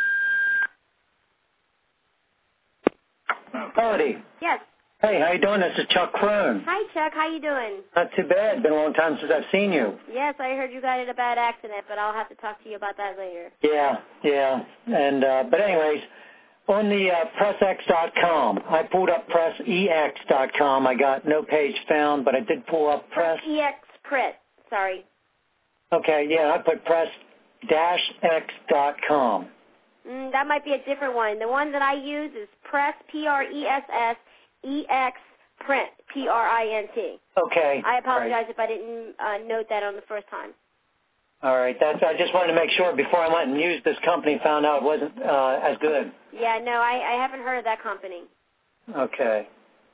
Melody. Yes. Hey, how you doing? This is Chuck Kroon. Hi, Chuck. How you doing? Not too bad. Been a long time since I've seen you. Yes, I heard you got in a bad accident, but I'll have to talk to you about that later. Yeah, yeah. And uh, but anyways, on the uh, press x dot com, I pulled up press e x dot com. I got no page found, but I did pull up press. Press E X Print. Sorry. Okay, yeah, I put press dash x dot com. Mm, that might be a different one. The one that I use is press P R E S S E X Print P R I N T. Okay. I apologize right. if I didn't uh, note that on the first time. All right, that's. I just wanted to make sure before I went and used this company, found out it wasn't uh, as good. Yeah, no, I, I haven't heard of that company. Okay.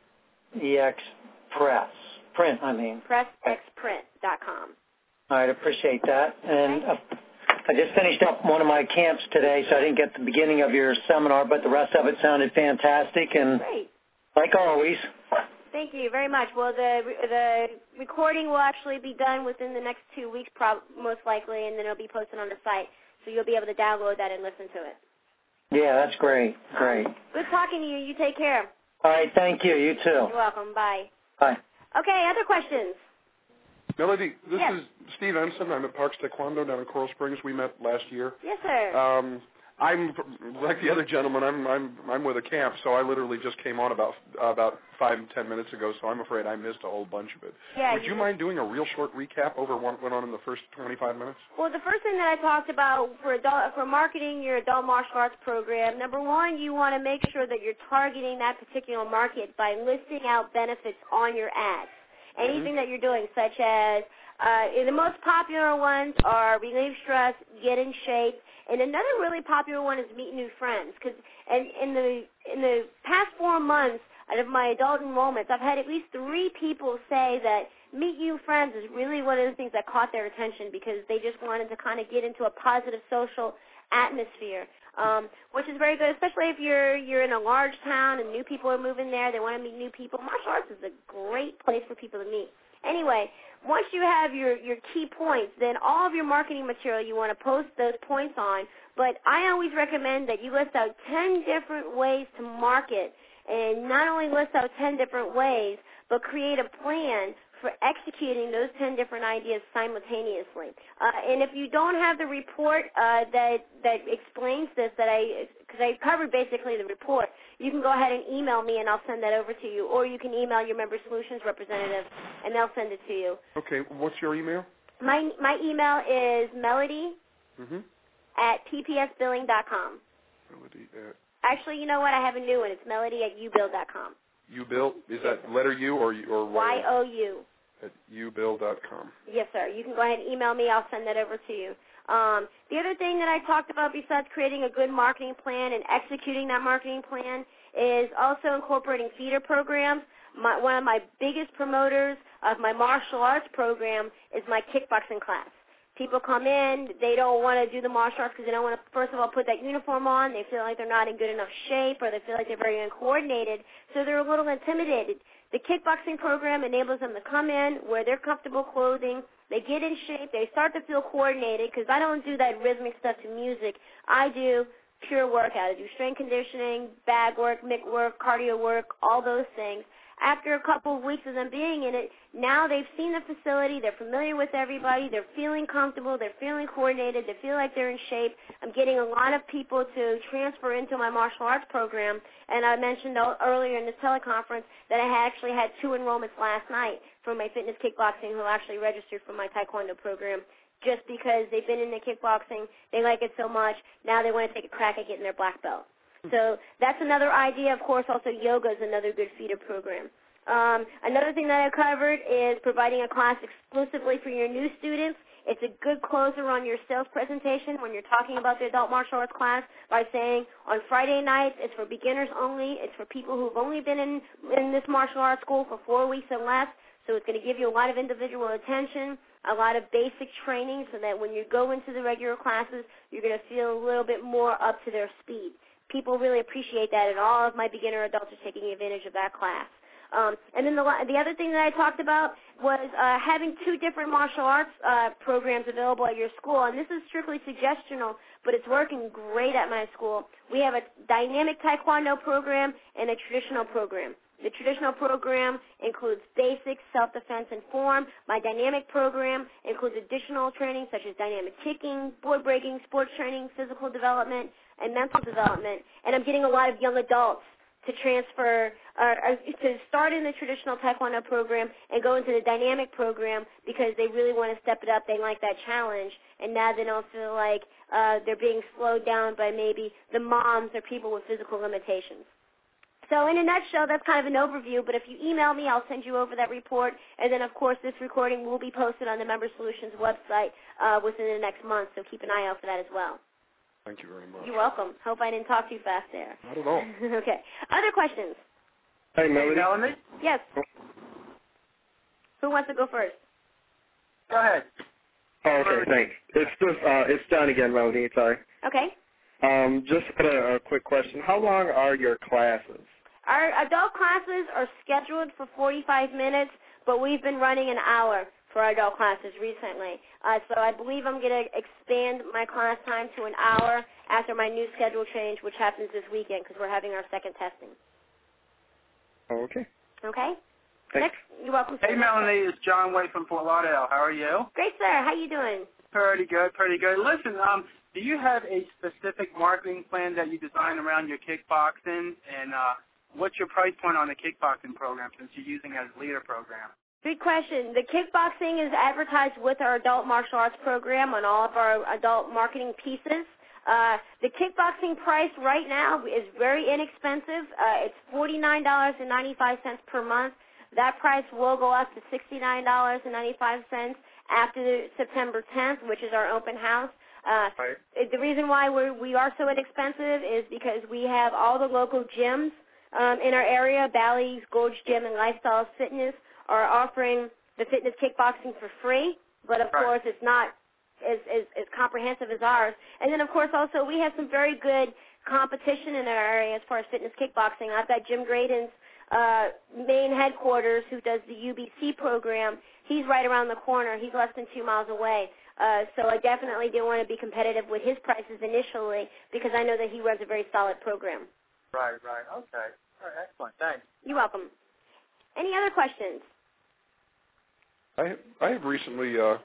E X Press Print, I mean. press x print dot com. All right, appreciate that. And uh, I just finished up one of my camps today, so I didn't get the beginning of your seminar, but the rest of it sounded fantastic. And Great. like always. Thank you very much. Well, the the recording will actually be done within the next two weeks, prob- most likely, and then it'll be posted on the site, so you'll be able to download that and listen to it. Yeah, that's great. Great. Good talking to you. You take care. All right, thank you. You too. You're welcome. Bye. Bye. Okay, other questions? Melody, this yes. is Steve Ensign. I'm at Parks Taekwondo down in Coral Springs. We met last year. Yes, sir. Um, I'm like the other gentleman. I'm I'm I'm with a camp, so I literally just came on about uh, about five ten minutes ago. So I'm afraid I missed a whole bunch of it. Yeah, Would you, you mind doing a real short recap over what went on in the first twenty-five minutes? Well, the first thing that I talked about for adult for marketing your adult martial arts program, number one, you want to make sure that you're targeting that particular market by listing out benefits on your ads. Anything mm-hmm. that you're doing, such as uh, the most popular ones are relieve stress, get in shape. And another really popular one is meet new friends. Because in, in the in the past four months out of my adult enrollments, I've had at least three people say that meet new friends is really one of the things that caught their attention because they just wanted to kind of get into a positive social atmosphere. um, which is very good, especially if you're you're in a large town and new people are moving there. They want to meet new people. Martial arts is a great place for people to meet. Anyway, once you have your, your key points, then all of your marketing material you want to post those points on. But I always recommend that you list out ten different ways to market, and not only list out ten different ways, but create a plan for executing those ten different ideas simultaneously. Uh, and if you don't have the report uh, that that explains this, that I because I covered basically the report, you can go ahead and email me, and I'll send that over to you. Or you can email your Member Solutions representative, and they'll send it to you. Okay. What's your email? My my email is melody mm-hmm. at p p s billing dot com. Melody at. Actually, you know what? I have a new one. It's melody at u bill dot com. ubill? Is that letter U or or Y O U. At u bill dot com. Yes, sir. You can go ahead and email me. I'll send that over to you. Um, the other thing that I talked about besides creating a good marketing plan and executing that marketing plan is also incorporating feeder programs. My, one of my biggest promoters of my martial arts program is my kickboxing class. People come in, they don't want to do the martial arts because they don't want to, first of all, put that uniform on. They feel like they're not in good enough shape, or they feel like they're very uncoordinated, so they're a little intimidated. The kickboxing program enables them to come in, wear their comfortable clothing, they get in shape, they start to feel coordinated, because I don't do that rhythmic stuff to music. I do pure workout. I do strength conditioning, bag work, mic work, cardio work, all those things. After a couple of weeks of them being in it, now they've seen the facility, they're familiar with everybody, they're feeling comfortable, they're feeling coordinated, they feel like they're in shape. I'm getting a lot of people to transfer into my martial arts program, and I mentioned earlier in this teleconference that I actually had two enrollments last night for my fitness kickboxing who actually registered for my taekwondo program just because they've been in the kickboxing, they like it so much, now they want to take a crack at getting their black belt. So that's another idea. Of course, also yoga is another good feeder program. Um, another thing that I covered is providing a class exclusively for your new students. It's a good closer on your sales presentation when you're talking about the adult martial arts class by saying on Friday nights it's for beginners only. It's for people who've only been in, in this martial arts school for four weeks or less. So it's going to give you a lot of individual attention, a lot of basic training so that when you go into the regular classes, you're going to feel a little bit more up to their speed. People really appreciate that, and all of my beginner adults are taking advantage of that class. Um, and then the, the other thing that I talked about was uh, having two different martial arts uh, programs available at your school, and this is strictly suggestional, but it's working great at my school. We have a dynamic taekwondo program and a traditional program. The traditional program includes basics, self-defense, and form. My dynamic program includes additional training such as dynamic kicking, board breaking, sports training, physical development, and mental development. And I'm getting a lot of young adults to transfer, uh, to start in the traditional taekwondo program and go into the dynamic program because they really want to step it up. They like that challenge, and now they don't feel like uh, they're being slowed down by maybe the moms or people with physical limitations. So in a nutshell, that's kind of an overview, but if you email me, I'll send you over that report, and then, of course, this recording will be posted on the Member Solutions website uh, within the next month, so keep an eye out for that as well. Thank you very much. You're welcome. Hope I didn't talk too fast there. Not at all. Okay. Other questions? Hey, Melody. Melanie? Yes. Who wants to go first? Go ahead. Oh, okay, thanks. It's just, uh, it's John again, Melody. Sorry. Okay. Um, just a, a quick question. How long are your classes? Our adult classes are scheduled for forty-five minutes, but we've been running an hour for our adult classes recently. Uh, so I believe I'm going to expand my class time to an hour after my new schedule change, which happens this weekend because we're having our second testing. Oh, okay. Okay? Thanks. Next, you're welcome. Hey, Melanie, it's John Way from Fort Lauderdale. How are you? Great, sir. How you doing? Pretty good, pretty good. Listen, um, do you have a specific marketing plan that you design around your kickboxing, and uh, what's your price point on the kickboxing program since you're using it as a leader program? Good question. The kickboxing is advertised with our adult martial arts program on all of our adult marketing pieces. Uh, the kickboxing price right now is very inexpensive. Uh, it's forty-nine dollars and ninety-five cents per month. That price will go up to sixty-nine dollars and ninety-five cents after September tenth, which is our open house. Uh, right. The reason why we're, we are so inexpensive is because we have all the local gyms um, in our area. Bally's, Gorge Gym, and Lifestyle Fitness are offering the fitness kickboxing for free, but of right. course it's not as, as, as comprehensive as ours. And then, of course, also we have some very good competition in our area as far as fitness kickboxing. I've got Jim Graydon's uh, main headquarters, who does the U B C program. He's right around the corner. He's less than two miles away. Uh, so I definitely didn't want to be competitive with his prices initially because I know that he runs a very solid program. Right, right. Okay. All right, excellent. Thanks. You're welcome. Any other questions? I I have recently, uh,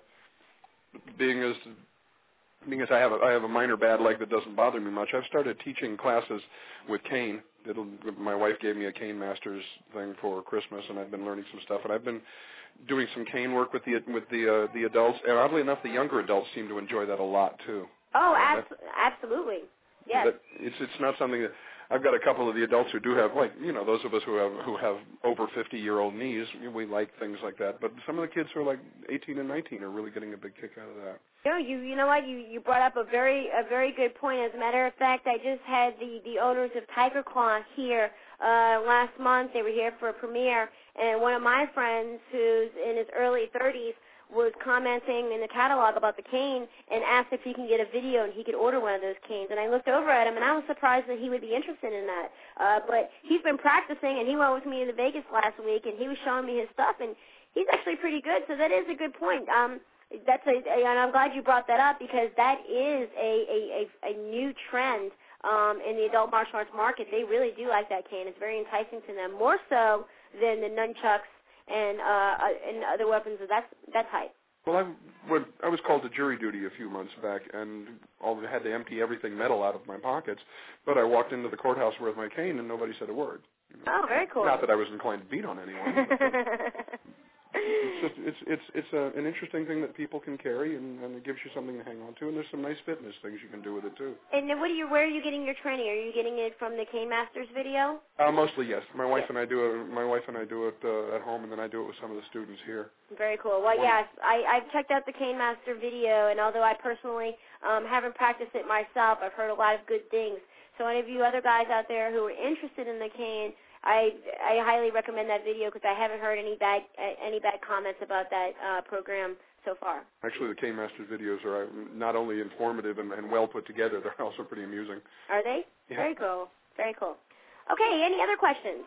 being as being as I have a, I have a minor bad leg that doesn't bother me much, I've started teaching classes with cane. It'll, my wife gave me a cane masters thing for Christmas, and I've been learning some stuff. And I've been doing some cane work with the with the uh, the adults, and oddly enough, the younger adults seem to enjoy that a lot too. Oh, uh, abs- absolutely. Yes. But it's it's not something that I've got a couple of the adults who do have, like, you know, those of us who have who have over fifty-year-old knees, we like things like that. But some of the kids who are like eighteen and nineteen are really getting a big kick out of that. No, you you know what? You you brought up a very a very good point. As a matter of fact, I just had the the owners of Tiger Claw here uh, last month. They were here for a premiere, and one of my friends, who's in his early thirties, was commenting in the catalog about the cane and asked if he can get a video and he could order one of those canes. And I looked over at him, and I was surprised that he would be interested in that. Uh, but he's been practicing, and he went with me to Vegas last week, and he was showing me his stuff, and he's actually pretty good. So that is a good point. Um, that's a, and I'm glad you brought that up because that is a a, a, a new trend um, in the adult martial arts market. They really do like that cane. It's very enticing to them, more so than the nunchucks and uh, and other weapons of that that type. Well, I, when I was called to jury duty a few months back, and all I had to empty everything metal out of my pockets. But I walked into the courthouse with my cane, and nobody said a word. You know? Oh, very cool. Not that I was inclined to beat on anyone. But, it's just it's it's it's a, an interesting thing that people can carry, and, and it gives you something to hang on to. And there's some nice fitness things you can do with it too. And then what are you? Where are you getting your training? Are you getting it from the Cane Masters video? Uh, mostly, yes. My wife yes. and I do it. My wife and I do it uh, at home, and then I do it with some of the students here. Very cool. Well, yes, I, I've checked out the Cane Master video, and although I personally um, haven't practiced it myself, I've heard a lot of good things. So any of you other guys out there who are interested in the cane, I I highly recommend that video because I haven't heard any bad uh, any bad comments about that uh, program so far. Actually, the Cane Masters videos are not only informative and, and well put together, they're also pretty amusing. Are they? Yeah. Very cool. Very cool. Okay, any other questions?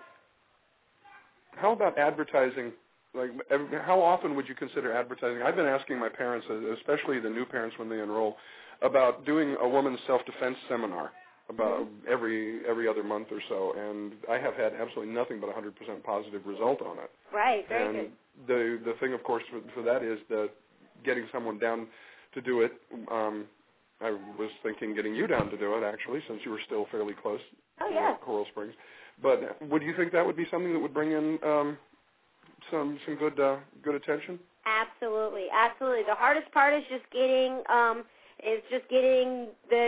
How about advertising? Like, how often would you consider advertising? I've been asking my parents, especially the new parents when they enroll, about doing a woman's self-defense seminar about every every other month or so, and I have had absolutely nothing but a one hundred percent positive result on it. Right, very and good. the the thing, of course, for, for that is that getting someone down to do it. Um, I was thinking getting you down to do it, actually, since you were still fairly close. Oh, yeah. To Coral Springs. But would you think that would be something that would bring in um, some some good uh, good attention? Absolutely, absolutely. The hardest part is just getting um, is just getting the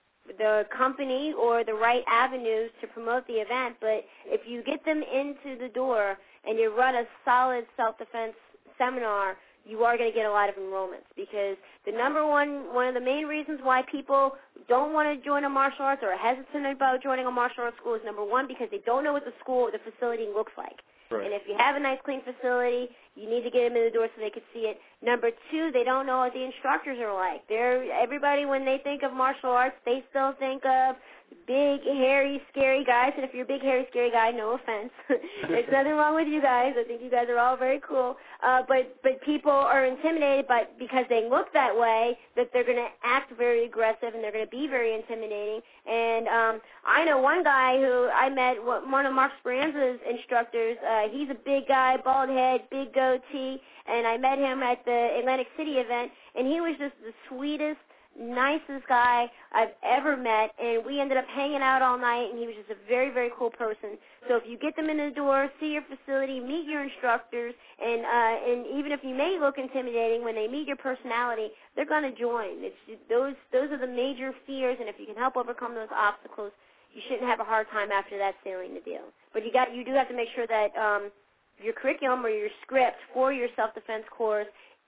the company or the right avenues to promote the event. But if you get them into the door and you run a solid self-defense seminar, you are going to get a lot of enrollments because the number one, one of the main reasons why people don't want to join a martial arts or are hesitant about joining a martial arts school is number one, because they don't know what the school or the facility looks like. Right. And if you have a nice, clean facility, you need to get them in the door so they can see it. Number two, they don't know what the instructors are like. They're, everybody, when they think of martial arts, they still think of big, hairy, scary guys. And if you're a big, hairy, scary guy, no offense. There's nothing wrong with you guys. I think you guys are all very cool. Uh, but but people are intimidated by, because they look that way, that they're going to act very aggressive and they're going to be very intimidating. And um, I know one guy who I met, one of Mark Speranza's instructors. Uh, he's a big guy, bald head, big goatee. And I met him at the Atlantic City event, and he was just the sweetest, nicest guy I've ever met, and we ended up hanging out all night, and he was just a very, very cool person. So if you get them in the door, see your facility, meet your instructors, and uh, and even if you may look intimidating, when they meet your personality, they're going to join. It's just, those those are the major fears, and if you can help overcome those obstacles, you shouldn't have a hard time after that sealing the deal. But you got you do have to make sure that um, your curriculum or your script for your self-defense course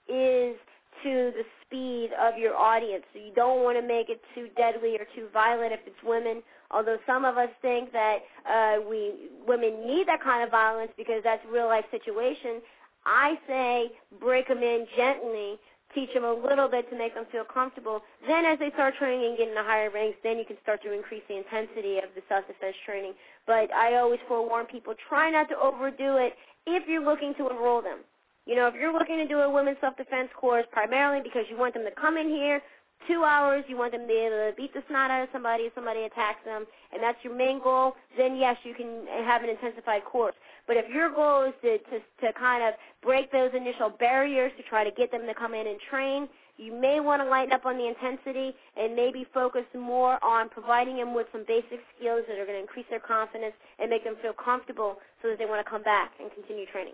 is to the speed of your audience. So you don't want to make it too deadly or too violent if it's women, although some of us think that uh, we women need that kind of violence because that's a real-life situation. I say break them in gently teach them a little bit to make them feel comfortable. Then as they start training and get into higher ranks, then you can start to increase the intensity of the self-defense training. But I always forewarn people, try not to overdo it if you're looking to enroll them. You know, if you're looking to do a women's self-defense course primarily because you want them to come in here, two hours, you want them to be able to beat the snot out of somebody if somebody attacks them, and that's your main goal, then yes, you can have an intensified course. But if your goal is to, to, to kind of break those initial barriers to try to get them to come in and train, you may want to lighten up on the intensity and maybe focus more on providing them with some basic skills that are going to increase their confidence and make them feel comfortable so that they want to come back and continue training.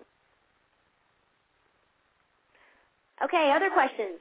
Okay, other questions?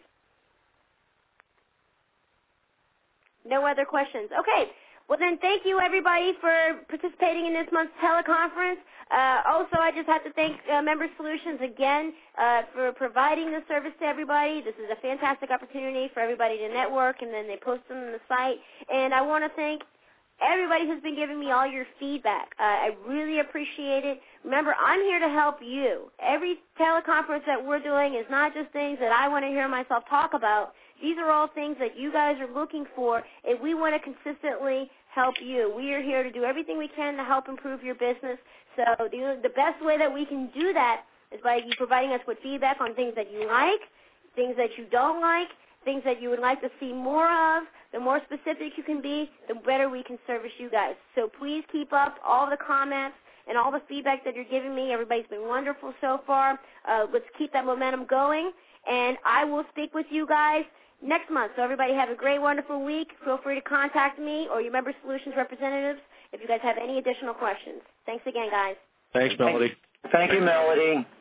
No other questions. Okay. Well, then thank you, everybody, for participating in this month's teleconference. Uh, also, I just have to thank uh, Member Solutions again uh, for providing this service to everybody. This is a fantastic opportunity for everybody to network, and then they post them on the site. And I want to thank everybody who's been giving me all your feedback. Uh, I really appreciate it. Remember, I'm here to help you. Every teleconference that we're doing is not just things that I want to hear myself talk about. These are all things that you guys are looking for if we want to consistently help you. We are here to do everything we can to help improve your business. So the, the best way that we can do that is by you providing us with feedback on things that you like, things that you don't like, things that you would like to see more of. The more specific you can be, the better we can service you guys. So please keep up all the comments and all the feedback that you're giving me. Everybody's been wonderful so far. Uh, let's keep that momentum going. And I will speak with you guys next month. So everybody have a great, wonderful week. Feel free to contact me or your Member Solutions representatives if you guys have any additional questions. Thanks again, guys. Thanks, Melody. Thank you, Melody.